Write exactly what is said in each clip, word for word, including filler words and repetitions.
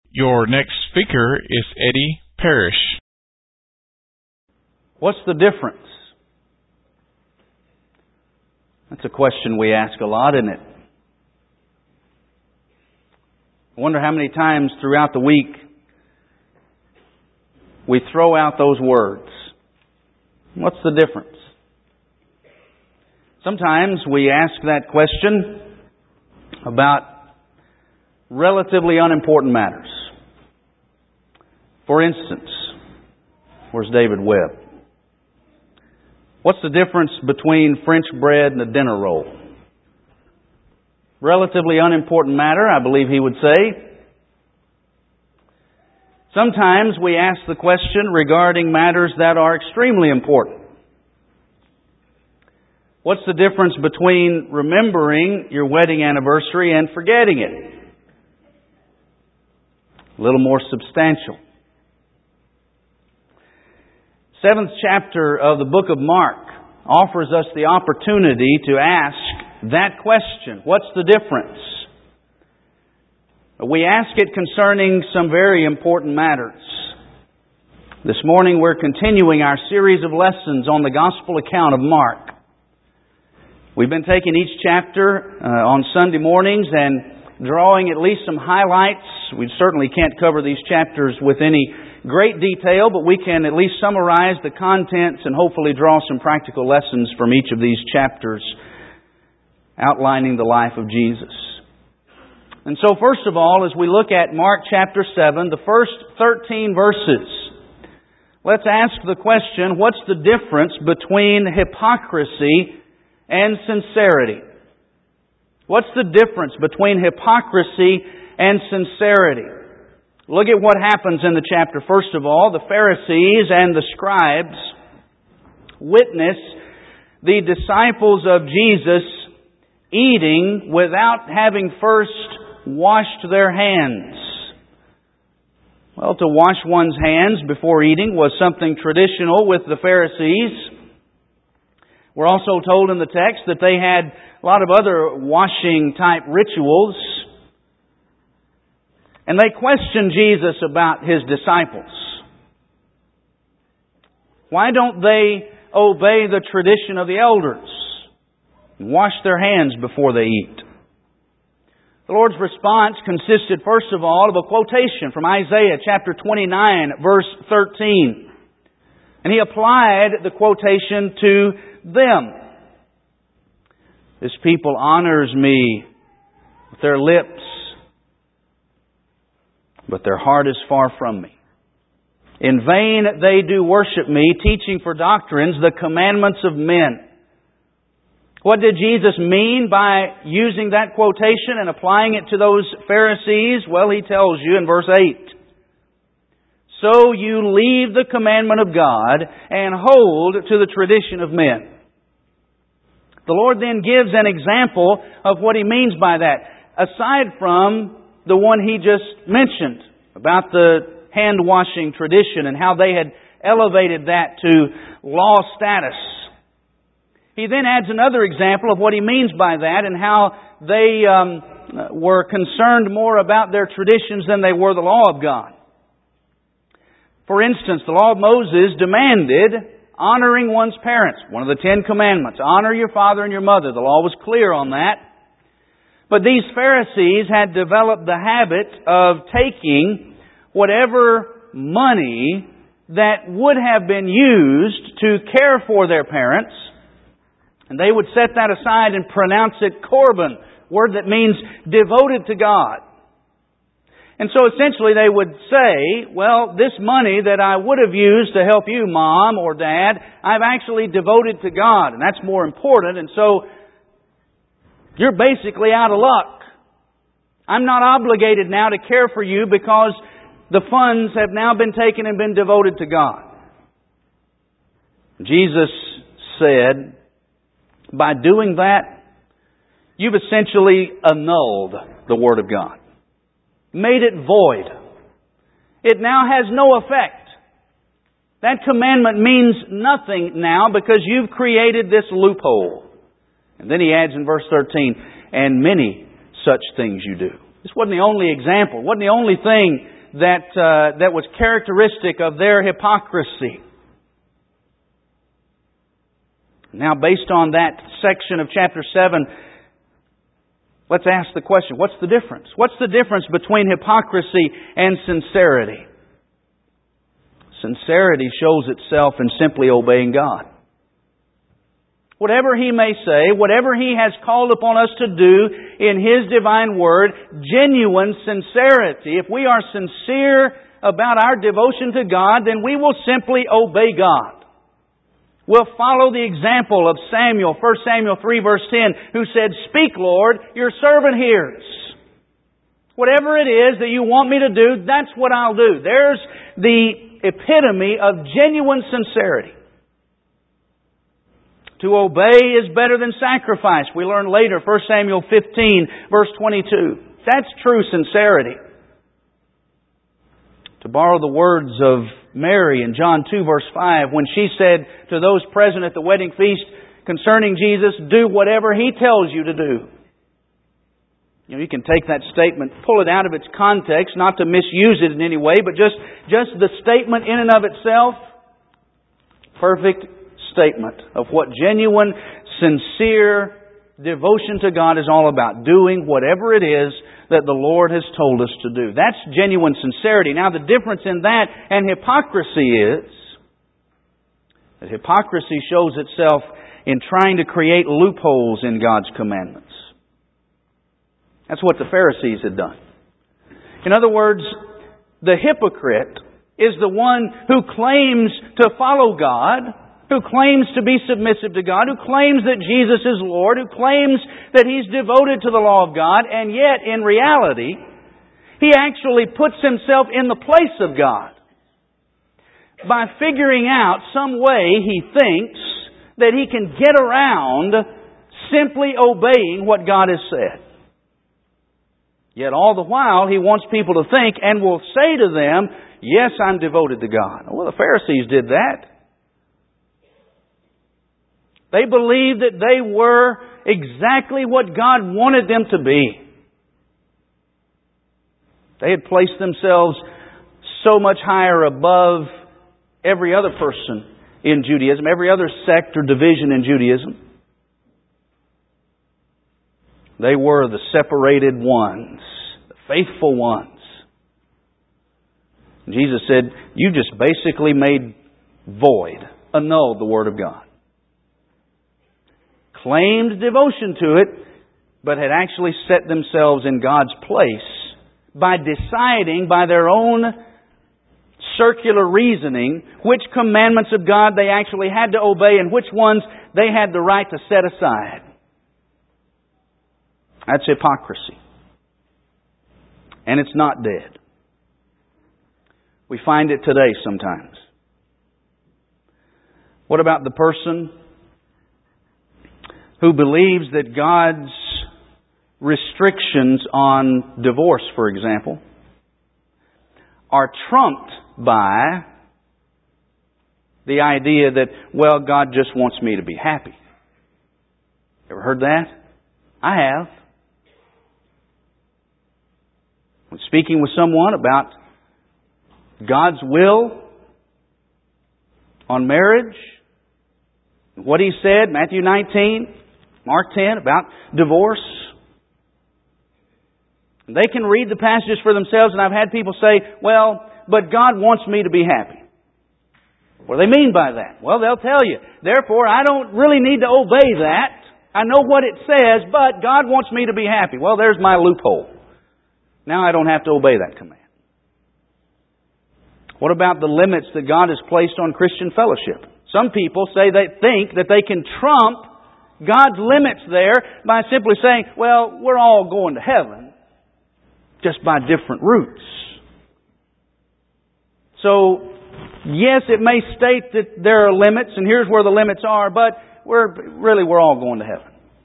Your next speaker is Eddie Parrish. What's the difference? That's a question we ask a lot, isn't it? I wonder how many times throughout the week we throw out those words. What's the difference? Sometimes we ask that question about relatively unimportant matters. For instance, where's David Webb? What's the difference between French bread and a dinner roll? Relatively unimportant matter, I believe he would say. Sometimes we ask the question regarding matters that are extremely important. What's the difference between remembering your wedding anniversary and forgetting it? A little more substantial. Seventh chapter of the book of Mark offers us the opportunity to ask that question. What's the difference? We ask it concerning some very important matters. This morning we're continuing our series of lessons on the gospel account of Mark. We've been taking each chapter uh, on Sunday mornings and drawing at least some highlights. We certainly can't cover these chapters with any great detail, but we can at least summarize the contents and hopefully draw some practical lessons from each of these chapters outlining the life of Jesus. And so first of all, as we look at Mark chapter seven, the first thirteen verses, let's ask the question, what's the difference between hypocrisy and sincerity? What's the difference between hypocrisy and sincerity? Look at what happens in the chapter. First of all, the Pharisees and the scribes witness the disciples of Jesus eating without having first washed their hands. Well, to wash one's hands before eating was something traditional with the Pharisees. We're also told in the text that they had a lot of other washing type rituals. And they questioned Jesus about His disciples. Why don't they obey the tradition of the elders and wash their hands before they eat? The Lord's response consisted, first of all, of a quotation from Isaiah chapter twenty-nine, verse thirteen. And He applied the quotation to them. This people honors me with their lips, but their heart is far from me. In vain they do worship me, teaching for doctrines the commandments of men. What did Jesus mean by using that quotation and applying it to those Pharisees? Well, He tells you in verse eight. So you leave the commandment of God and hold to the tradition of men. The Lord then gives an example of what He means by that. Aside from the one He just mentioned about the hand-washing tradition and how they had elevated that to law status. He then adds another example of what He means by that and how they um, were concerned more about their traditions than they were the law of God. For instance, the law of Moses demanded honoring one's parents. One of the Ten Commandments. Honor your father and your mother. The law was clear on that. But these Pharisees had developed the habit of taking whatever money that would have been used to care for their parents, and they would set that aside and pronounce it korban, word that means devoted to God. And so essentially they would say, well, this money that I would have used to help you, Mom or Dad, I've actually devoted to God, and that's more important, and so you're basically out of luck. I'm not obligated now to care for you because the funds have now been taken and been devoted to God. Jesus said, by doing that, you've essentially annulled the Word of God. Made it void. It now has no effect. That commandment means nothing now because you've created this loophole. And then He adds in verse thirteen, and many such things you do. This wasn't the only example. It wasn't the only thing that, uh, that was characteristic of their hypocrisy. Now, based on that section of chapter seven, let's ask the question, what's the difference? What's the difference between hypocrisy and sincerity? Sincerity shows itself in simply obeying God. Whatever He may say, whatever He has called upon us to do in His divine Word, genuine sincerity, if we are sincere about our devotion to God, then we will simply obey God. We'll follow the example of Samuel, First Samuel three verse ten, who said, "Speak, Lord, your servant hears." Whatever it is that you want me to do, that's what I'll do. There's the epitome of genuine sincerity. To obey is better than sacrifice. We learn later, First Samuel fifteen verse twenty-two. That's true sincerity. To borrow the words of Mary in John two verse five, when she said to those present at the wedding feast concerning Jesus, "Do whatever He tells you to do." You know, you can take that statement, pull it out of its context, not to misuse it in any way, but just, just the statement in and of itself, perfect statement of what genuine, sincere devotion to God is all about. Doing whatever it is that the Lord has told us to do. That's genuine sincerity. Now, the difference in that and hypocrisy is that hypocrisy shows itself in trying to create loopholes in God's commandments. That's what the Pharisees had done. In other words, the hypocrite is the one who claims to follow God, who claims to be submissive to God, who claims that Jesus is Lord, who claims that he's devoted to the law of God, and yet, in reality, he actually puts himself in the place of God by figuring out some way he thinks that he can get around simply obeying what God has said. Yet all the while, he wants people to think and will say to them, "Yes, I'm devoted to God." Well, the Pharisees did that. They believed that they were exactly what God wanted them to be. They had placed themselves so much higher above every other person in Judaism, every other sect or division in Judaism. They were the separated ones, the faithful ones. Jesus said, "You just basically made void, annulled the Word of God." Claimed devotion to it, but had actually set themselves in God's place by deciding by their own circular reasoning which commandments of God they actually had to obey and which ones they had the right to set aside. That's hypocrisy. And it's not dead. We find it today sometimes. What about the person who believes that God's restrictions on divorce, for example, are trumped by the idea that, well, God just wants me to be happy? Ever heard that? I have. When speaking with someone about God's will on marriage, what He said, Matthew nineteen, Mark ten, about divorce. They can read the passages for themselves, and I've had people say, "Well, but God wants me to be happy." What do they mean by that? Well, they'll tell you, "Therefore, I don't really need to obey that. I know what it says, but God wants me to be happy." Well, there's my loophole. Now I don't have to obey that command. What about the limits that God has placed on Christian fellowship? Some people say they think that they can trump God's limits there by simply saying, "Well, we're all going to heaven, just by different routes." So, yes, it may state that there are limits, and here's where the limits are, but we're really we're all going to heaven.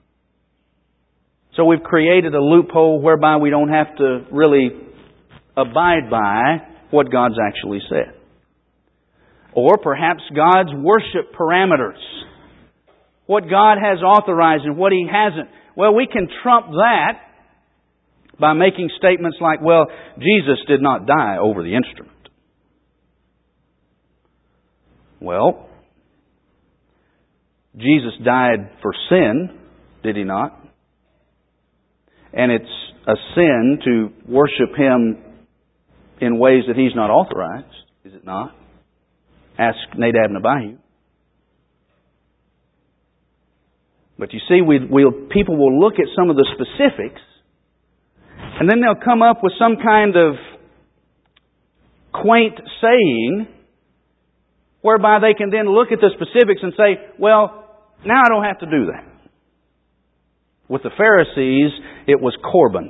So we've created a loophole whereby we don't have to really abide by what God's actually said. Or perhaps God's worship parameters. What God has authorized and what He hasn't. Well, we can trump that by making statements like, well, Jesus did not die over the instrument. Well, Jesus died for sin, did He not? And it's a sin to worship Him in ways that He's not authorized, is it not? Ask Nadab and Abihu. But you see, we, we'll, people will look at some of the specifics, and then they'll come up with some kind of quaint saying whereby they can then look at the specifics and say, well, now I don't have to do that. With the Pharisees, it was Corban.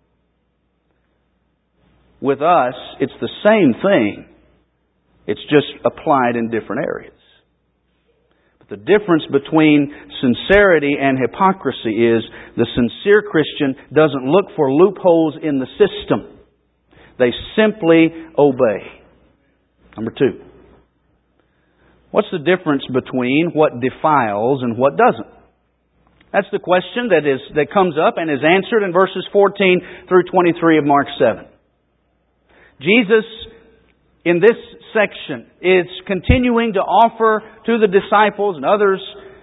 With us, it's the same thing. It's just applied in different areas. But the difference between sincerity and hypocrisy is the sincere Christian doesn't look for loopholes in the system. They simply obey. Number two. What's the difference between what defiles and what doesn't? That's the question that is that comes up and is answered in verses fourteen through twenty-three of Mark seven. Jesus, in this section, is continuing to offer to the disciples and others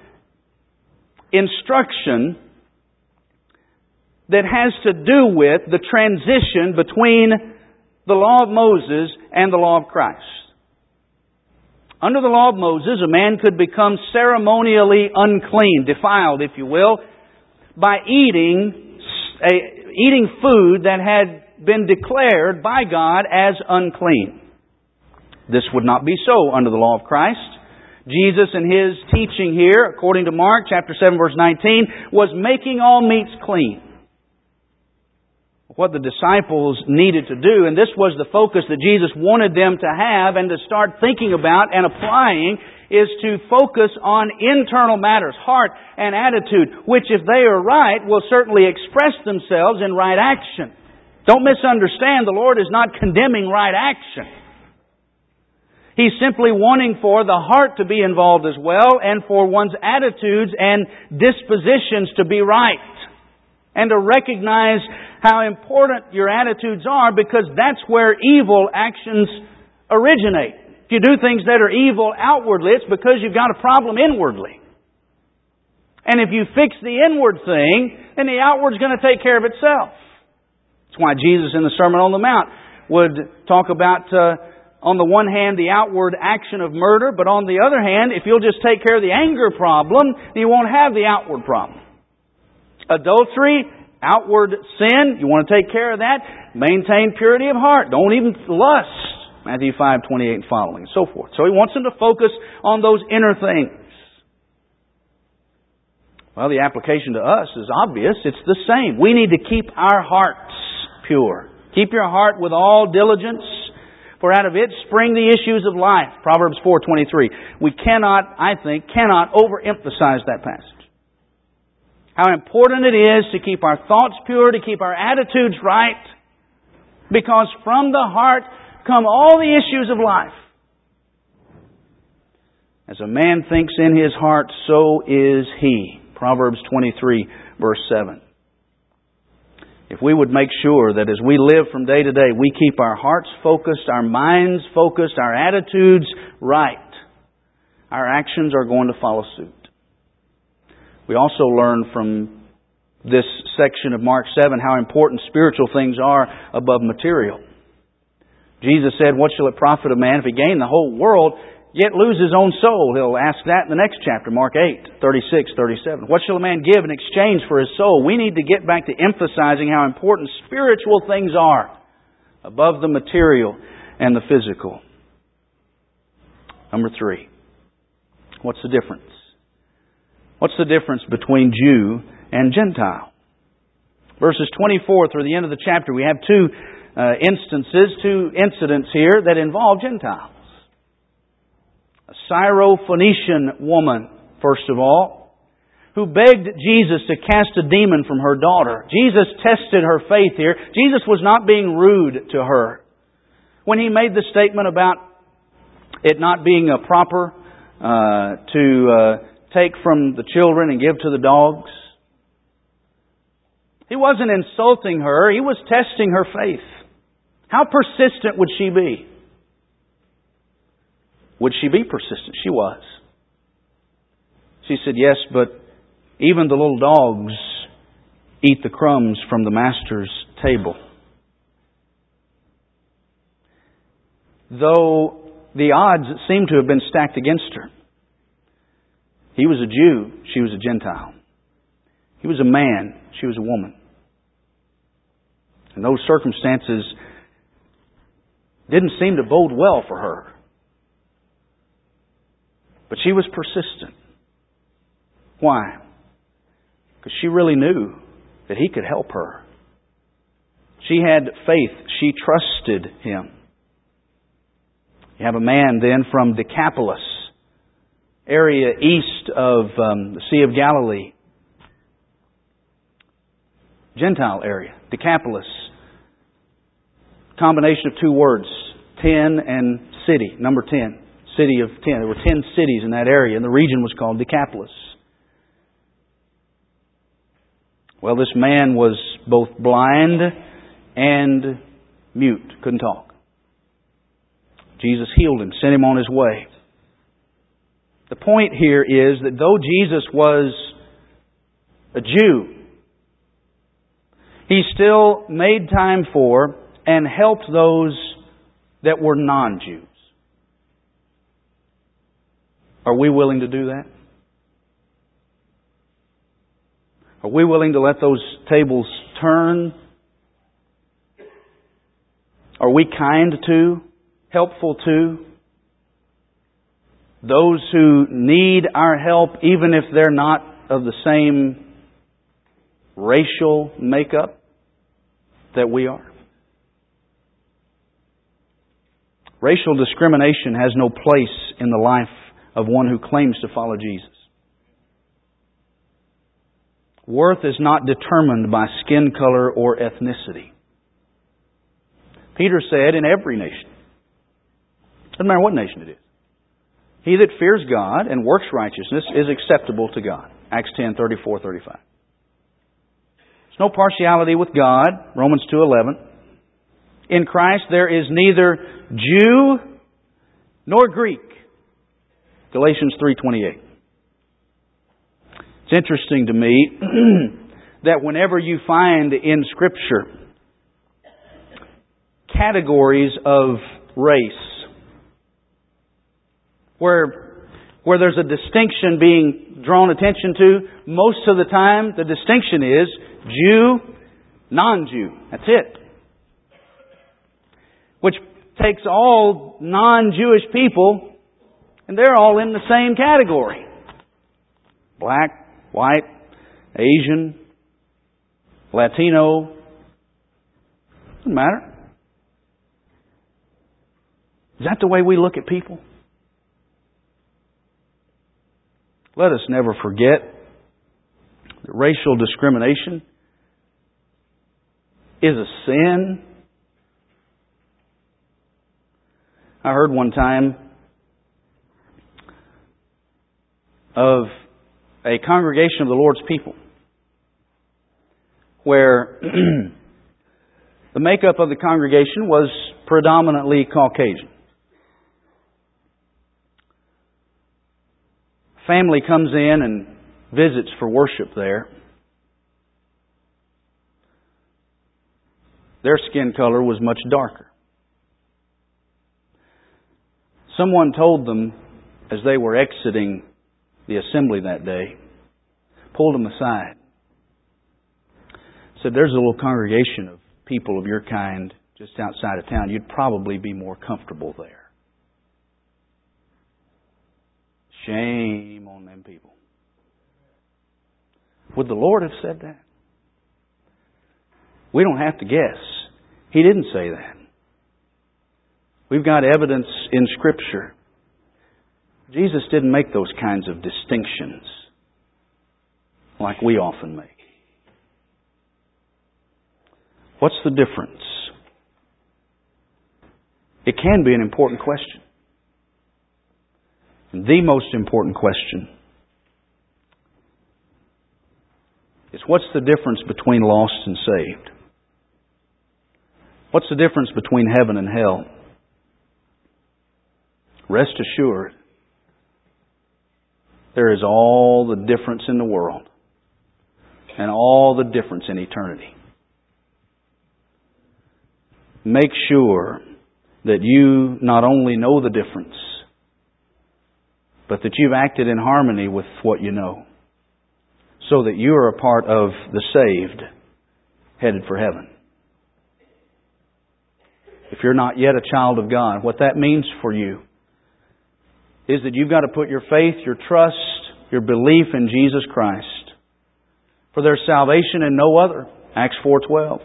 instruction that has to do with the transition between the law of Moses and the law of Christ. Under the law of Moses, a man could become ceremonially unclean, defiled, if you will, by eating a, eating food that had been declared by God as unclean. This would not be so under the law of Christ. Jesus, in His teaching here, according to Mark chapter seven, verse nineteen, was making all meats clean. What the disciples needed to do, and this was the focus that Jesus wanted them to have and to start thinking about and applying, is to focus on internal matters, heart and attitude, which if they are right, will certainly express themselves in right action. Don't misunderstand, the Lord is not condemning right action. He's simply wanting for the heart to be involved as well, and for one's attitudes and dispositions to be right. And to recognize how important your attitudes are, because that's where evil actions originate. If you do things that are evil outwardly, it's because you've got a problem inwardly. And if you fix the inward thing, then the outward's going to take care of itself. That's why Jesus in the Sermon on the Mount would talk about, uh, on the one hand, the outward action of murder, but on the other hand, if you'll just take care of the anger problem, you won't have the outward problem. Adultery, outward sin, you want to take care of that. Maintain purity of heart. Don't even lust. Matthew five, twenty-eight and following, and so forth. So He wants them to focus on those inner things. Well, the application to us is obvious. It's the same. We need to keep our hearts pure. Keep your heart with all diligence, for out of it spring the issues of life. Proverbs four twenty-three. We cannot, I think, cannot overemphasize that passage. How important it is to keep our thoughts pure, to keep our attitudes right, because from the heart come all the issues of life. As a man thinks in his heart, so is he. Proverbs twenty-three, verse seven. If we would make sure that as we live from day to day, we keep our hearts focused, our minds focused, our attitudes right, our actions are going to follow suit. We also learn from this section of Mark seven how important spiritual things are above material. Jesus said, what shall it profit a man if he gain the whole world, yet lose his own soul? He'll ask that in the next chapter, Mark eight, thirty-six, thirty-seven. What shall a man give in exchange for his soul? We need to get back to emphasizing how important spiritual things are above the material and the physical. Number three, what's the difference? What's the difference between Jew and Gentile? Verses twenty-four through the end of the chapter, we have two uh, instances, two incidents here that involve Gentiles. A Syrophoenician woman, first of all, who begged Jesus to cast a demon from her daughter. Jesus tested her faith here. Jesus was not being rude to her. When He made the statement about it not being a proper uh, to... Uh, take from the children and give to the dogs. He wasn't insulting her. He was testing her faith. How persistent would she be? Would she be persistent? She was. She said, yes, but even the little dogs eat the crumbs from the master's table. Though the odds seemed to have been stacked against her. He was a Jew, she was a Gentile. He was a man, she was a woman. And those circumstances didn't seem to bode well for her. But she was persistent. Why? Because she really knew that He could help her. She had faith. She trusted Him. You have a man then from Decapolis, area east of um, the Sea of Galilee. Gentile area, Decapolis. Combination of two words, ten and city, number ten. City of ten. There were ten cities in that area, and the region was called Decapolis. Well, this man was both blind and mute, couldn't talk. Jesus healed him, sent him on his way. The point here is that though Jesus was a Jew, He still made time for and helped those that were non-Jews. Are we willing to do that? Are we willing to let those tables turn? Are we kind to, helpful to those who need our help, even if they're not of the same racial makeup that we are? Racial discrimination has no place in the life of one who claims to follow Jesus. Worth is not determined by skin color or ethnicity. Peter said, in every nation. Doesn't matter what nation it is. He that fears God and works righteousness is acceptable to God. Acts ten, thirty-four, thirty-five. There's no partiality with God. Romans two, eleven. In Christ there is neither Jew nor Greek. Galatians three, twenty-eight. It's interesting to me that whenever you find in Scripture categories of race, where, where there's a distinction being drawn attention to, most of the time the distinction is Jew, non-Jew. That's it. Which takes all non-Jewish people, and they're all in the same category. Black, white, Asian, Latino. Doesn't matter. Is that the way we look at people? Let us never forget that racial discrimination is a sin. I heard one time of a congregation of the Lord's people where the makeup of the congregation was predominantly Caucasian. Family comes in and visits for worship there. Their skin color was much darker. Someone told them as they were exiting the assembly that day, pulled them aside, said, there's a little congregation of people of your kind just outside of town. You'd probably be more comfortable there. Shame on them people. Would the Lord have said that? We don't have to guess. He didn't say that. We've got evidence in Scripture. Jesus didn't make those kinds of distinctions like we often make. What's the difference? It can be an important question. The most important question is what's the difference between lost and saved? What's the difference between heaven and hell? Rest assured, there is all the difference in the world and all the difference in eternity. Make sure that you not only know the difference, but that you've acted in harmony with what you know, so that you are a part of the saved headed for heaven. If you're not yet a child of God, what that means for you is that you've got to put your faith, your trust, your belief in Jesus Christ for their salvation and no other. Acts four twelve.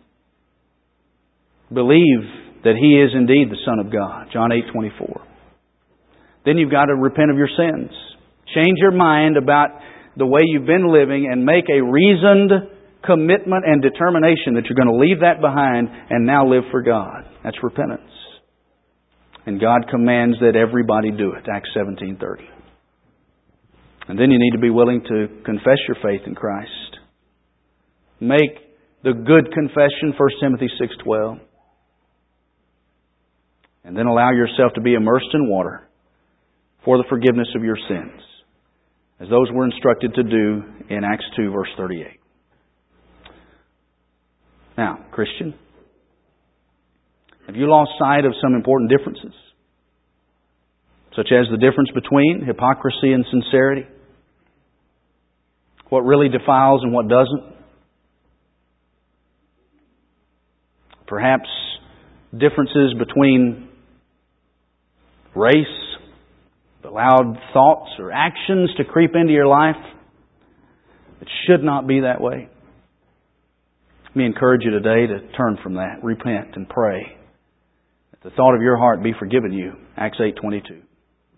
Believe that He is indeed the Son of God. John eight twenty-four. Then you've got to repent of your sins. Change your mind about the way you've been living and make a reasoned commitment and determination that you're going to leave that behind and now live for God. That's repentance. And God commands that everybody do it. Acts seventeen thirty. And then you need to be willing to confess your faith in Christ. Make the good confession, First Timothy six twelve. And then allow yourself to be immersed in water for the forgiveness of your sins, as those were instructed to do in Acts two, verse thirty-eight. Now, Christian, have you lost sight of some important differences? Such as the difference between hypocrisy and sincerity? What really defiles and what doesn't? Perhaps differences between race, allowed thoughts or actions to creep into your life. It should not be that way. Let me encourage you today to turn from that, repent and pray that the thought of your heart be forgiven you. Acts eight twenty-two.